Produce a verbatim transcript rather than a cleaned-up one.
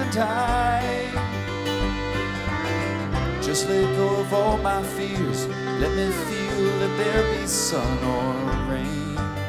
time. Just let go of all my fears. Let me feel that there be sun or rain.